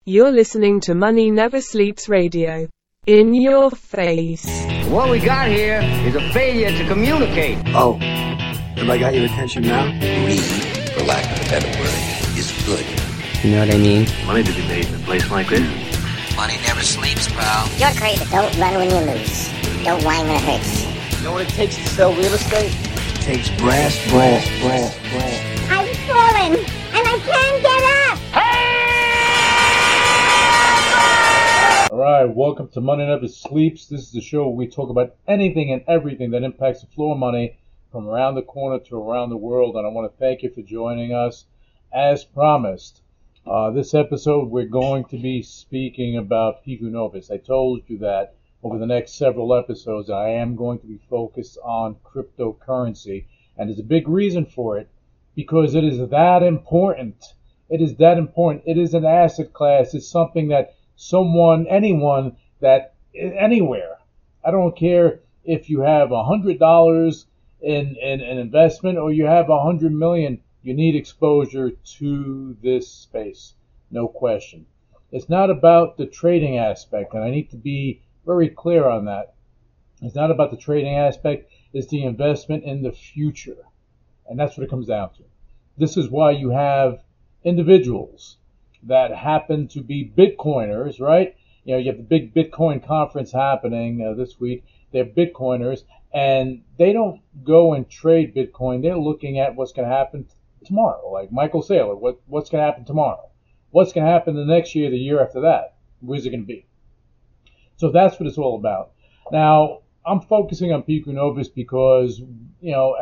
You're listening to Money Never Sleeps Radio. In your face. What we got here is a failure to communicate. Oh, have I got your attention now? Greed, for lack of a better word, is good. You know what I mean? Money to be made in a place like this. Money never sleeps, pal. You're crazy. Don't run when you lose. Don't whine when it hurts. You know what it takes to sell real estate? It takes brass. I've fallen, and I can't get up. All right, welcome to Money Never Sleeps. This is the show where we talk about anything and everything that impacts the flow of money from around the corner to around the world. And I want to thank you for joining us. As promised, this episode we're going to be speaking about Pico Novus. I told you that over the next several episodes I am going to be focused on cryptocurrency. And there's a big reason for it, because it is that important. It is that important. It is an asset class. It's something that anyone that anywhere. I don't care if you have $100 in investment or you have $100 million. You need exposure to this space, no question. It's not about the trading aspect, and I need to be very clear on that. It's not about the trading aspect. It's the investment in the future, and that's what it comes down to. This is why you have individuals that happen to be Bitcoiners, right? You know, you have the big Bitcoin conference happening this week. They're Bitcoiners, and they don't go and trade Bitcoin. They're looking at what's going to happen tomorrow, like Michael Saylor. What's going to happen tomorrow? What's going to happen the next year, the year after that? Where's it going to be? So that's what it's all about. Now, I'm focusing on Pico Novus because, you know,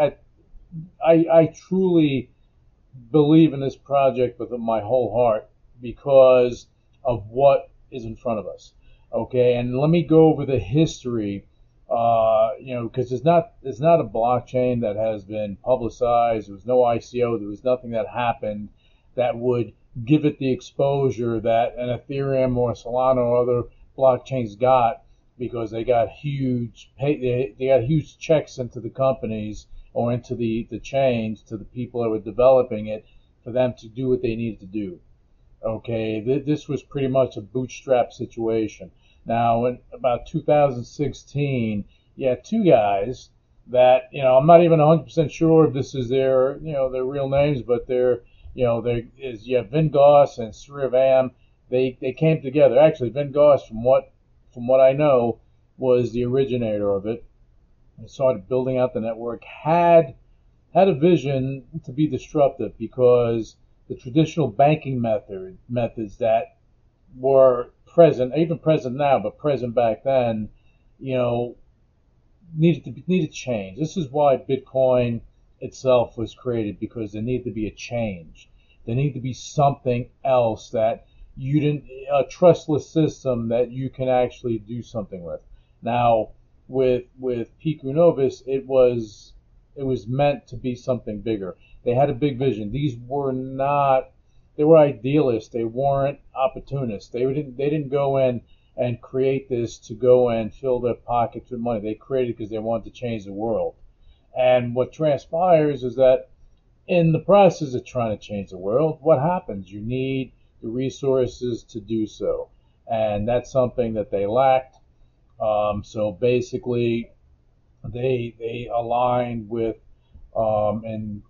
I truly believe in this project with my whole heart, because of what is in front of us. Okay, and let me go over the history, because it's not a blockchain that has been publicized. There was no ICO. There was nothing that happened that would give it the exposure that an Ethereum or Solana or other blockchains got, because they got huge checks into the companies or into the chains to the people that were developing it for them to do what they needed to do. Okay, this was pretty much a bootstrap situation. Now, in about 2016, you had two guys that, you know, I'm not even 100% sure if this is their real names, but you have Vin Goss and Sri Vam. They came together. Actually, Vin Goss, from what I know, was the originator of it. And started building out the network. Had a vision to be disruptive, because the traditional banking methods that were present, even present now, but present back then, you know, needed to change. This is why Bitcoin itself was created, because there needed to be a change. There needed to be something else, that a trustless system that you can actually do something with. Now, with Pico Novus, it was meant to be something bigger. They had a big vision. They were idealists. They weren't opportunists. They didn't go in and create this to go and fill their pockets with money. They created it because they wanted to change the world. And what transpires is that in the process of trying to change the world, what happens? You need the resources to do so. And that's something that they lacked. So basically, they aligned with in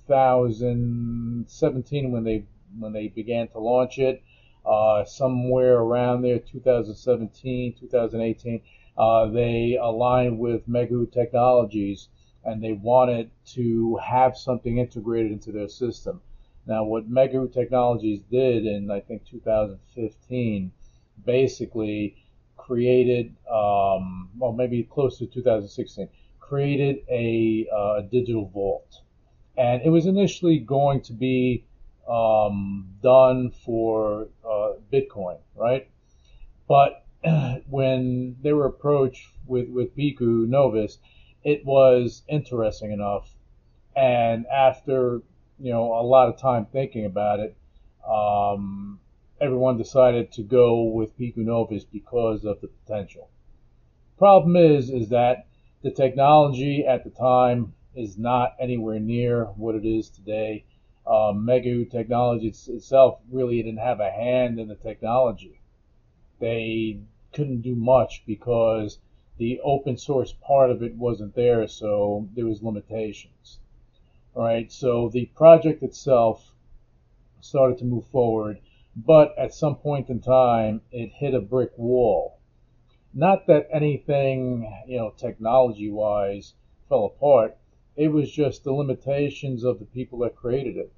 2017 when they began to launch it, somewhere around there, 2017, 2018, they aligned with Megahoot Technologies, and they wanted to have something integrated into their system. Now, what Megahoot Technologies did in, I think, 2015, basically created, maybe close to 2016, created a digital vault. And it was initially going to be done for Bitcoin, right? But when they were approached with Pico Novus, it was interesting enough. And after, you know, a lot of time thinking about it, everyone decided to go with Pico Novus because of the potential. Problem is that the technology at the time is not anywhere near what it is today. Mega Technology itself really didn't have a hand in the technology. They couldn't do much because the open source part of it wasn't there, so there was limitations. All right, so the project itself started to move forward, but at some point in time, it hit a brick wall. Not that anything, technology-wise fell apart. It was just the limitations of the people that created it.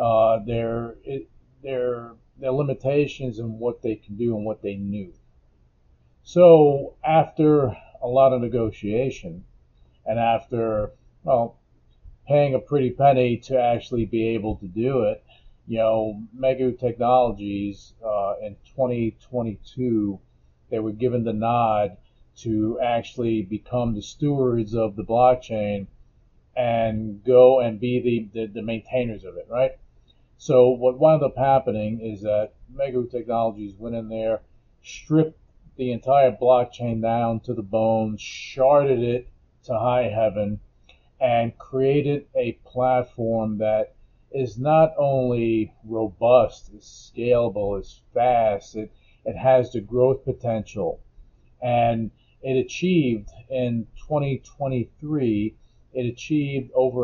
Their limitations in what they can do and what they knew. So after a lot of negotiation, and after, paying a pretty penny to actually be able to do it, Mega Technologies in 2022, they were given the nod to actually become the stewards of the blockchain and go and be the maintainers of it, right? So what wound up happening is that Mega Technologies went in there, stripped the entire blockchain down to the bone, sharded it to high heaven, and created a platform that is not only robust, it's scalable, it's fast, it has the growth potential. And it achieved in 2023, it achieved over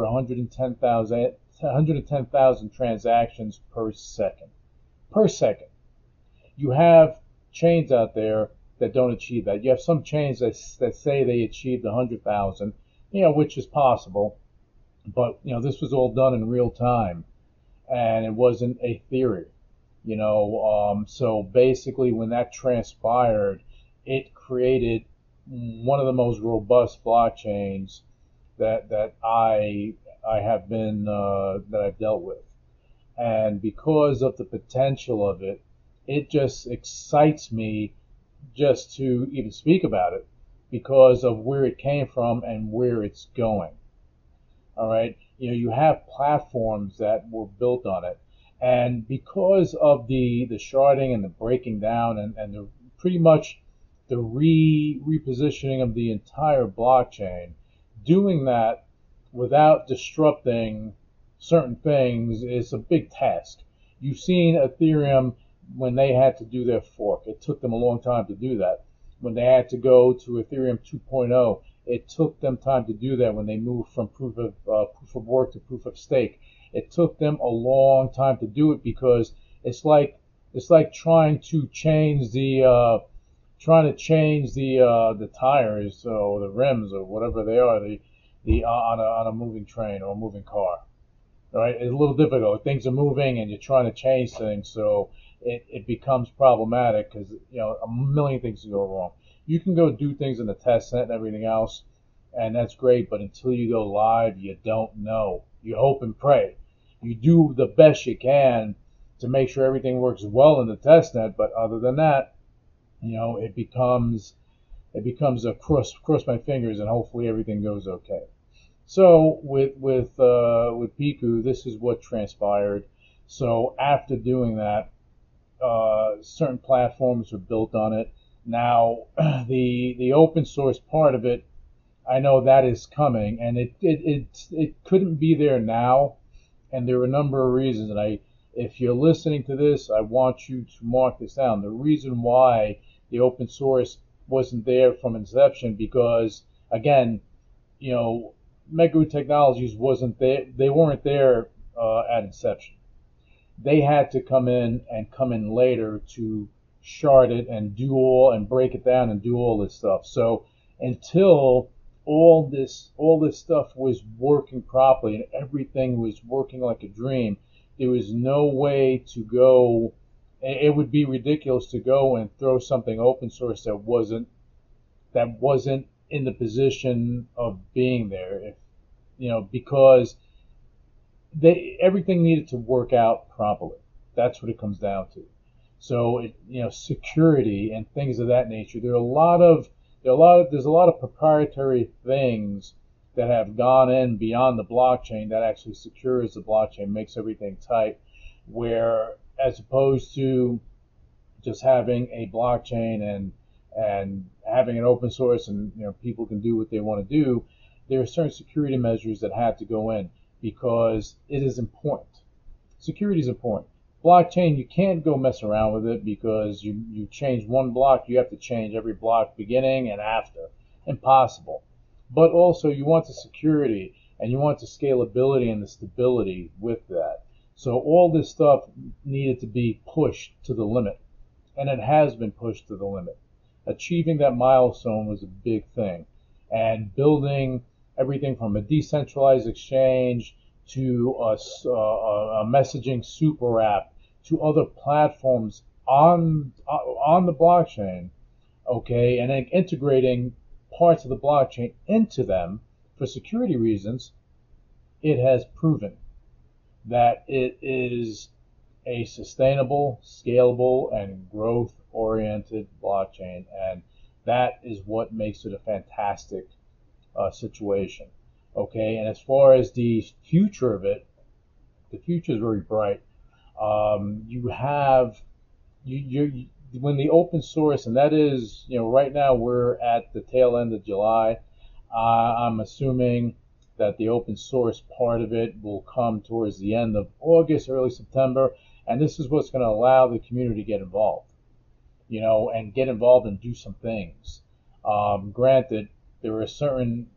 110,000 transactions per second. Per second. You have chains out there that don't achieve that. You have some chains that say they achieved 100,000, which is possible. But, this was all done in real time, and it wasn't a theory. So basically when that transpired, it created one of the most robust blockchains that I have been that I've dealt with. And because of the potential of it, it just excites me just to even speak about it because of where it came from and where it's going. All right, you have platforms that were built on it, and because of the sharding and the breaking down and the pretty much the repositioning of the entire blockchain, doing that without disrupting certain things is a big task. You've seen Ethereum when they had to do their fork. It took them a long time to do that. When they had to go to Ethereum 2.0, it took them time to do that. When they moved from proof of work to proof of stake, it took them a long time to do it because it's like trying to change the tires or the rims or whatever they are on a moving train or a moving car. All right, it's a little difficult. Things are moving and you're trying to change things, so it becomes problematic because a million things can go wrong. You can go do things in the test net and everything else, and that's great, but until you go live, you don't know. You hope and pray. You do the best you can to make sure everything works well in the test net, but other than that, it becomes a cross my fingers and hopefully everything goes okay. So with Piku, this is what transpired. So after doing that, certain platforms were built on it. Now, the open source part of it, I know that is coming, and it couldn't be there now, and there are a number of reasons. And if you're listening to this, I want you to mark this down. The reason why the open source wasn't there from inception, because again, Mega Technologies wasn't there. They weren't there at inception. They had to come in later to shard it and break it down and do all this stuff. So until all this stuff was working properly and everything was working like a dream, there was no way to go. It would be ridiculous to go and throw something open source that wasn't in the position of being there, because everything needed to work out properly. That's what it comes down to. So security and things of that nature. There's a lot of proprietary things that have gone in beyond the blockchain that actually secures the blockchain, makes everything tight. Where as opposed to just having a blockchain and having an open source and people can do what they want to do, there are certain security measures that have to go in because it is important. security is important. Blockchain, you can't go mess around with it because you change one block, you have to change every block beginning and after. Impossible. But also you want the security and you want the scalability and the stability with that. So all this stuff needed to be pushed to the limit, and it has been pushed to the limit. Achieving that milestone was a big thing, and building everything from a decentralized exchange to a messaging super app to other platforms on the blockchain, okay, and then integrating parts of the blockchain into them for security reasons, it has proven that it is a sustainable, scalable, and growth-oriented blockchain, and that is what makes it a fantastic situation. Okay, and as far as the future of it, the future is very bright. You have when the open source, and that is, right now we're at the tail end of July. I'm assuming that the open source part of it will come towards the end of August, early September, and this is what's going to allow the community to get involved, and get involved and do some things. Granted, there are certain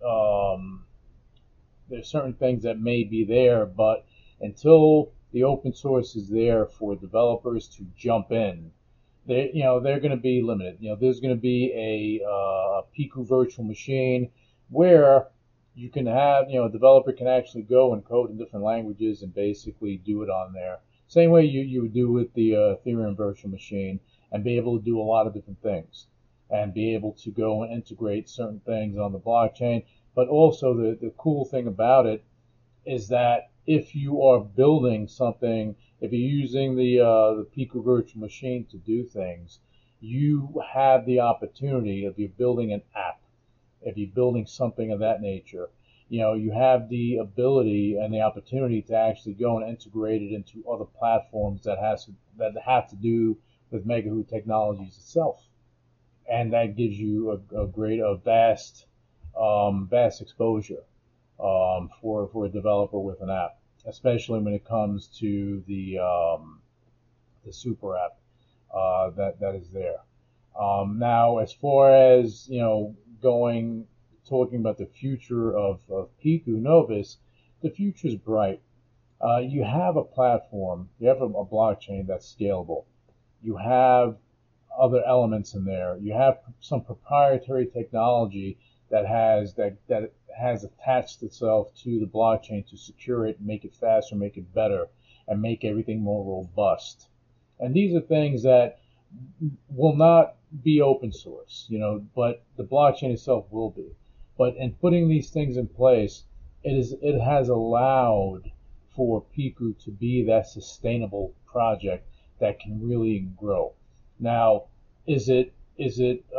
things that may be there, but until the open source is there for developers to jump in, they're going to be limited. There's going to be a Piku virtual machine where you can have, a developer can actually go and code in different languages and basically do it on there. Same way you would do with the Ethereum virtual machine, and be able to do a lot of different things and be able to go and integrate certain things on the blockchain. But also the cool thing about it is that if you are building something, if you're using the Piku virtual machine to do things, you have the opportunity, if you're building an app, if you're building something of that nature, you have the ability and the opportunity to actually go and integrate it into other platforms that have to do with Megahoot Technologies itself, and that gives you a vast exposure for a developer with an app, especially when it comes to the super app that is there. Now, as far as talking about the future of Piku Novus, the future is bright. You have a platform, you have a blockchain that's scalable. You have other elements in there. You have some proprietary technology that has attached itself to the blockchain to secure it, make it faster, make it better, and make everything more robust. And these are things that will not be open source, but the blockchain itself will be. But in putting these things in place, it has allowed for Piku to be that sustainable project that can really grow. Now, is it a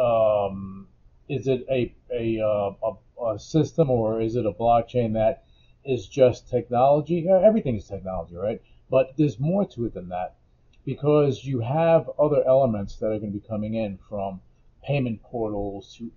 system, or is it a blockchain that is just technology? Everything is technology, right? But there's more to it than that, because you have other elements that are going to be coming in, from payment portals to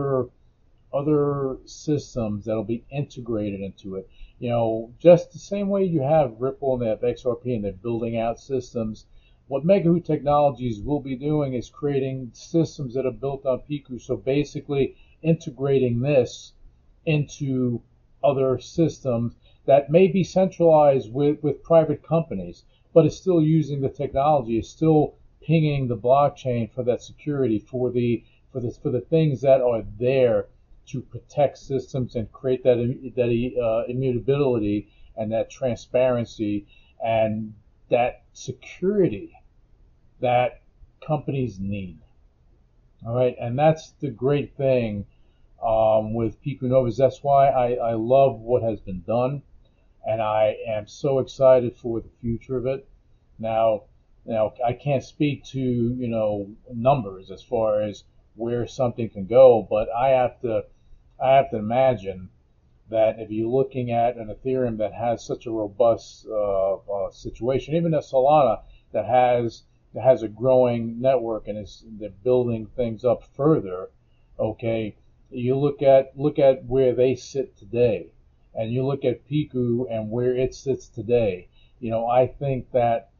other systems that'll be integrated into it. Just the same way you have Ripple and they have XRP and they're building out systems. What Megahoot Technologies will be doing is creating systems that are built on Piku. So basically integrating this into other systems that may be centralized with private companies, but is still using the technology, is still pinging the blockchain for that security, for the things that are there to protect systems and create that immutability and that transparency and that security that companies need. All right, and that's the great thing with Piku Novus. That's why I love what has been done, and I am so excited for the future of it. Now I can't speak to numbers as far as where something can go, but I have to imagine that if you're looking at an Ethereum that has such a robust situation, even a Solana that has a growing network and they're building things up further, okay, you look at where they sit today, and you look at Piku and where it sits today, I think that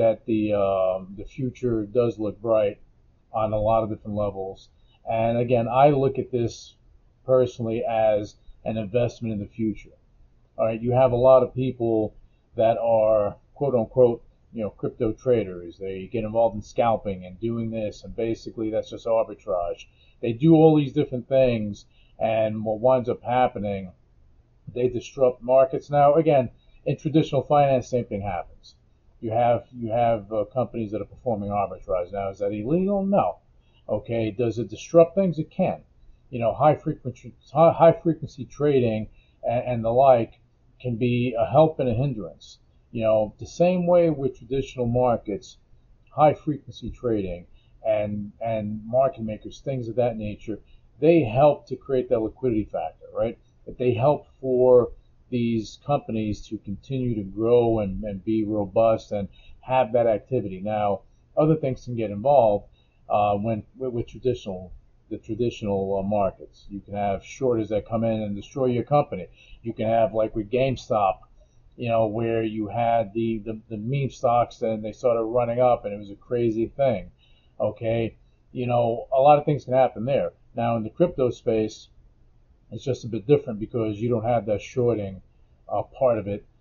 the future does look bright on a lot of different levels. And again, I look at this personally as an investment in the future. All right, you have a lot of people that are quote unquote, crypto traders. They get involved in scalping and doing this, and basically that's just arbitrage. They do all these different things, and what winds up happening, they disrupt markets. Now, again, in traditional finance, same thing happens. You have companies that are performing arbitrage. Now, is that illegal? No. Okay, does it disrupt things? It can. High frequency trading and the like can be a help and a hindrance. The same way with traditional markets, high frequency trading and market makers, things of that nature, they help to create that liquidity factor, right? They help for these companies to continue to grow and be robust and have that activity. Now, other things can get involved when with the traditional markets. You can have shorters that come in and destroy your company. You can have, like with GameStop, where you had the meme stocks and they started running up and it was a crazy thing. Okay, a lot of things can happen there. Now in the crypto space, it's just a bit different because you don't have that shorting part of it.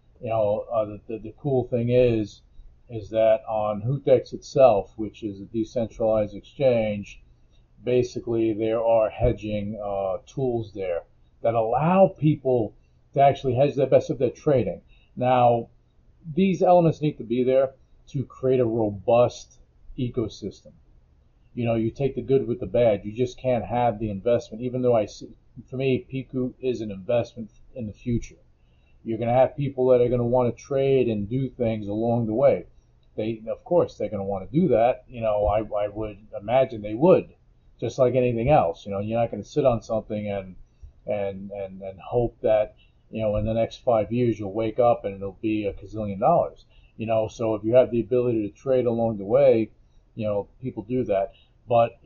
The cool thing is that on Hootex itself, which is a decentralized exchange, basically there are hedging tools there that allow people to actually hedge the best of their trading. Now, these elements need to be there to create a robust ecosystem. You take the good with the bad. You just can't have the investment, even though for me, Piku is an investment in the future. You're going to have people that are going to want to trade and do things along the way. Of course, they're going to want to do that. I would imagine they would, just like anything else. You're not going to sit on something and hope that in the next 5 years you'll wake up and it'll be $1 gazillion. So if you have the ability to trade along the way, people do that. But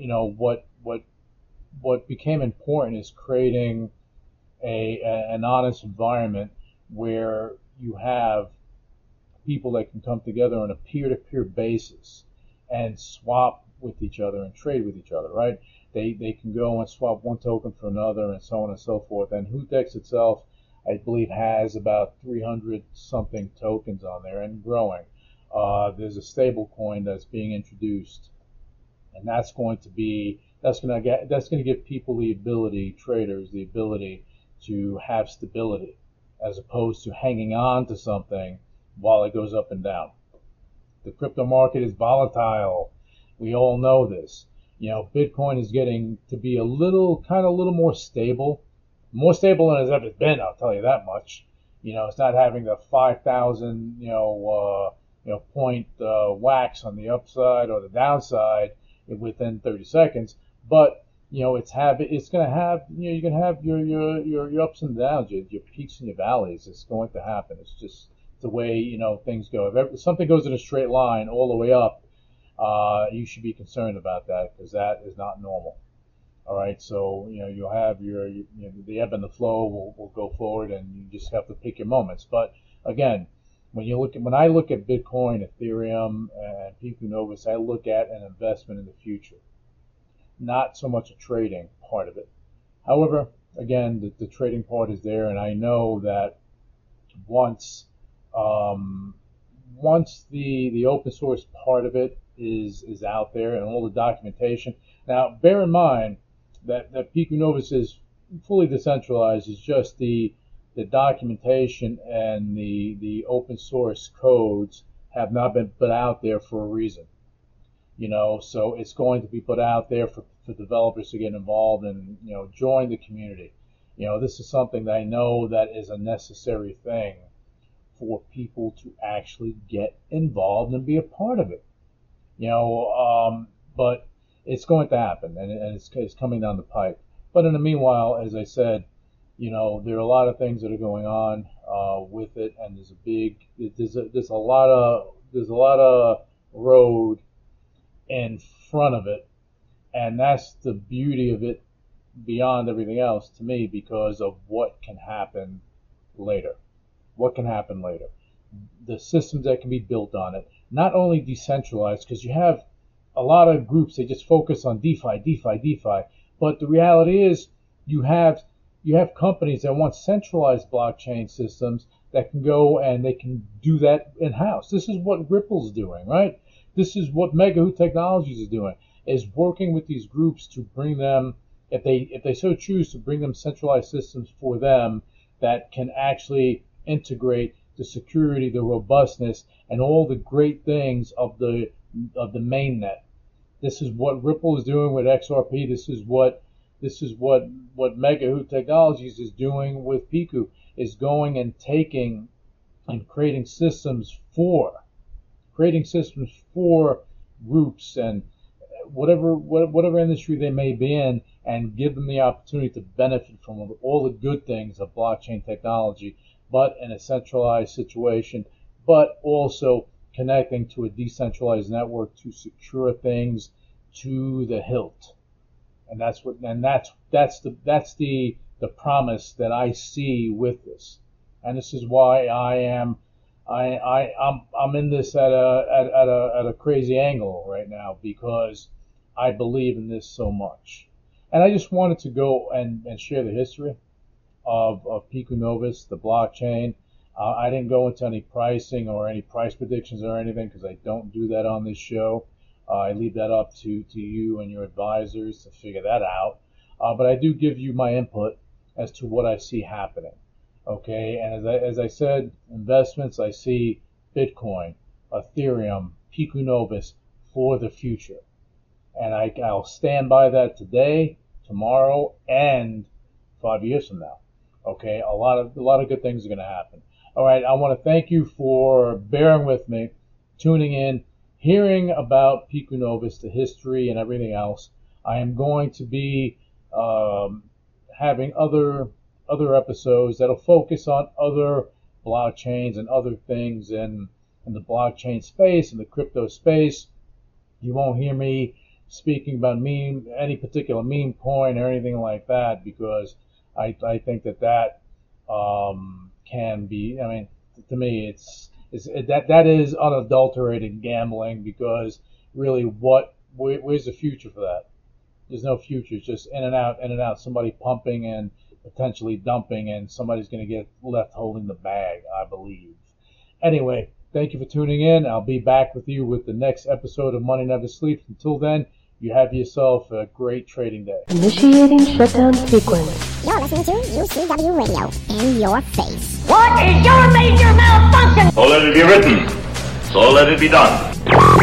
what became important is creating an honest environment where you have people that can come together on a peer-to-peer basis and swap with each other and trade with each other, right? They can go and swap one token for another and so on and so forth. And Hootex itself, I believe, has about 300 something tokens on there and growing. There's a stable coin that's being introduced, and that's going to give people the ability, traders, the ability to have stability as opposed to hanging on to something while it goes up and down. The crypto market is volatile. We all know this. Bitcoin is getting to be a little more stable than it's ever been. I'll tell you that much. It's not having the 5,000 point wax on the upside or the downside within 30 seconds, but it's going to have you can have your ups and downs, your peaks and your valleys. It's going to happen. It's just the way things go. If something goes in a straight line all the way up, you should be concerned about that because that is not normal. All right, so you'll have the ebb and the flow will go forward, and you just have to pick your moments. But again, when I look at Bitcoin, Ethereum, and Piku Novus, I look at an investment in the future, not so much a trading part of it. However, again, the trading part is there, and I know that once the open source part of it is out there and all the documentation. Now, bear in mind that Piku Novus is fully decentralized. It's just the documentation and the open source codes have not been put out there for a reason. So it's going to be put out there for developers to get involved and join the community. This is something that I know that is a necessary thing for people to actually get involved and be a part of it. But it's going to happen, and it's coming down the pipe. But in the meanwhile, as I said, there are a lot of things that are going on with it, and there's a lot of road in front of it, and that's the beauty of it beyond everything else to me because of what can happen later. What can happen later? the systems that can be built on it. Not only decentralized, because you have a lot of groups that just focus on DeFi, but the reality is you have companies that want centralized blockchain systems that can go and they can do that in-house. This is what Ripple's doing, right? This is what Megahoot Technologies is doing, is working with these groups to bring them, if they so choose, to bring them centralized systems for them that can actually integrate the security, the robustness, and all the great things of the mainnet. This is what Ripple is doing with XRP. This is what Megahoot Technologies is doing with Piku, is going and taking and creating systems for groups and whatever industry they may be in, and give them the opportunity to benefit from all the good things of blockchain technology, but in a centralized situation, but also connecting to a decentralized network to secure things to the hilt. And that's the promise that I see with this. And this is why I'm in this at a crazy angle right now, because I believe in this so much. And I just wanted to go and share the history of Piku Novus, the blockchain. I didn't go into any pricing or any price predictions or anything, because I don't do that on this show. I leave that up to you and your advisors to figure that out. But I do give you my input as to what I see happening. Okay, and as I said, investments, I see Bitcoin, Ethereum, Piku Novus for the future. And I'll stand by that today, tomorrow, and 5 years from now. Okay, a lot of good things are going to happen. All right, I want to thank you for bearing with me, tuning in, hearing about Piku Novus, the history, and everything else. I am going to be having other episodes that'll focus on other blockchains and other things in the blockchain space, in the crypto space. You won't hear me speaking about any particular meme coin or anything like that, because I think that can be, I mean, to me, that is unadulterated gambling, because really, where's the future for that? There's no future. It's just in and out, somebody pumping and potentially dumping, and somebody's going to get left holding the bag, I believe. Anyway, thank you for tuning in. I'll be back with you with the next episode of Money Never Sleeps. Until then, you have yourself a great trading day. Initiating shutdown sequence. You're listening to UCW Radio. In your face. What is your major malfunction? So let it be written. So let it be done.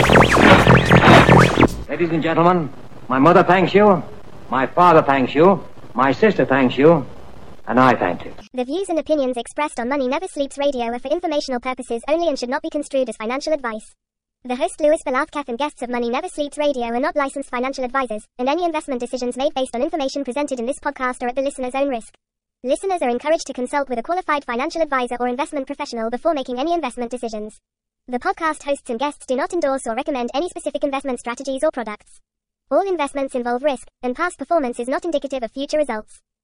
Ladies and gentlemen, my mother thanks you, my father thanks you, my sister thanks you, and I thank you. The views and opinions expressed on Money Never Sleeps Radio are for informational purposes only and should not be construed as financial advice. The host Louis Belafkath and guests of Money Never Sleeps Radio are not licensed financial advisors, and any investment decisions made based on information presented in this podcast are at the listener's own risk. Listeners are encouraged to consult with a qualified financial advisor or investment professional before making any investment decisions. The podcast hosts and guests do not endorse or recommend any specific investment strategies or products. All investments involve risk, and past performance is not indicative of future results.